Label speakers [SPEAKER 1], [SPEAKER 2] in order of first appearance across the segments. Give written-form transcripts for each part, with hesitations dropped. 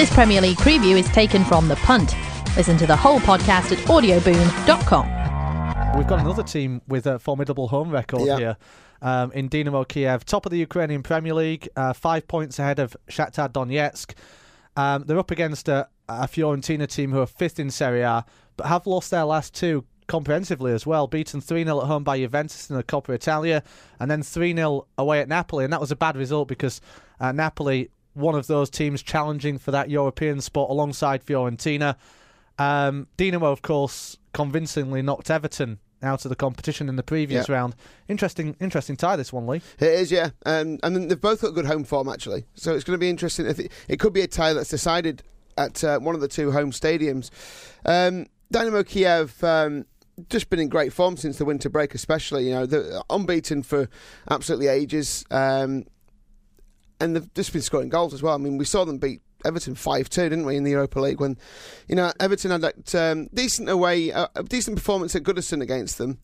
[SPEAKER 1] This Premier League preview is taken from The Punt. Listen to the whole podcast at audioboom.com.
[SPEAKER 2] We've got another team with a formidable home record here in Dynamo Kiev. Top of the Ukrainian Premier League, 5 points ahead of Shakhtar Donetsk. They're up against a Fiorentina team who are 5th in Serie A, but have lost their last two comprehensively as well. Beaten 3-0 at home by Juventus in the Coppa Italia, and then 3-0 away at Napoli. And that was a bad result because Napoli, one of those teams challenging for that European spot alongside Fiorentina. Dynamo, of course, convincingly knocked Everton out of the competition in the previous round. Interesting tie, this one, Lee.
[SPEAKER 3] It is, yeah. And they've both got good home form, actually. So it's going to be interesting. It could be a tie that's decided at one of the two home stadiums. Dynamo Kiev just been in great form since the winter break, especially. You know, they're unbeaten for absolutely ages, and they've just been scoring goals as well. I mean, we saw them beat Everton 5-2, didn't we, in the Europa League, when, you know, Everton had that decent performance at Goodison against them.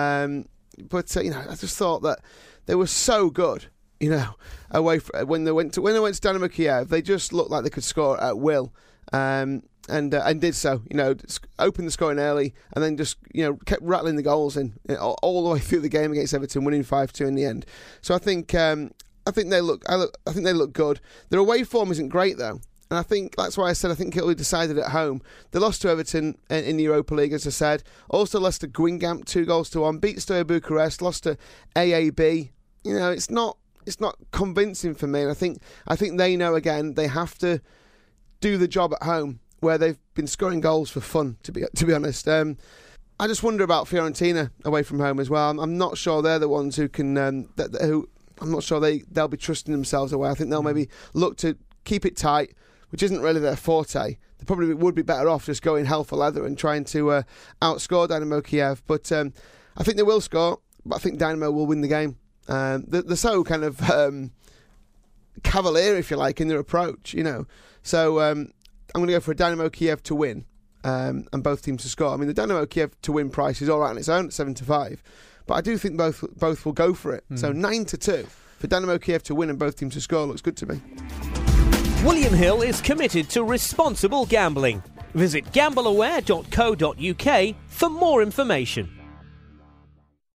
[SPEAKER 3] But you know, I just thought that they were so good, you know, when they went to Dynamo Kiev, they just looked like they could score at will. And did so, you know, opened the scoring early and then just, you know, kept rattling the goals in all the way through the game against Everton, winning 5-2 in the end. So I think they look good. Their away form isn't great though, and I think that's why I said I think it'll be decided at home. They lost to Everton in the Europa League, as I said. Also lost to Guingamp 2-1. Beat Steaua Bucharest. Lost to AAB. You know, it's not convincing for me. And I think they know again they have to do the job at home, where they've been scoring goals for fun, to be honest. I just wonder about Fiorentina away from home as well. I'm not sure they're the ones who can. I'm not sure they'll be trusting themselves away. I think they'll maybe look to keep it tight, which isn't really their forte. They probably would be better off just going hell for leather and trying to outscore Dynamo Kiev. But I think they will score, but I think Dynamo will win the game. They're so kind of cavalier, if you like, in their approach, you know. So I'm going to go for a Dynamo Kiev to win and both teams to score. I mean, the Dynamo Kiev to win price is all right on its own at 7-5, but I do think both will go for it. So 9-2 for Dynamo Kiev to win and both teams to score looks good to me.
[SPEAKER 4] William Hill is committed to responsible gambling. Visit gambleaware.co.uk for more information.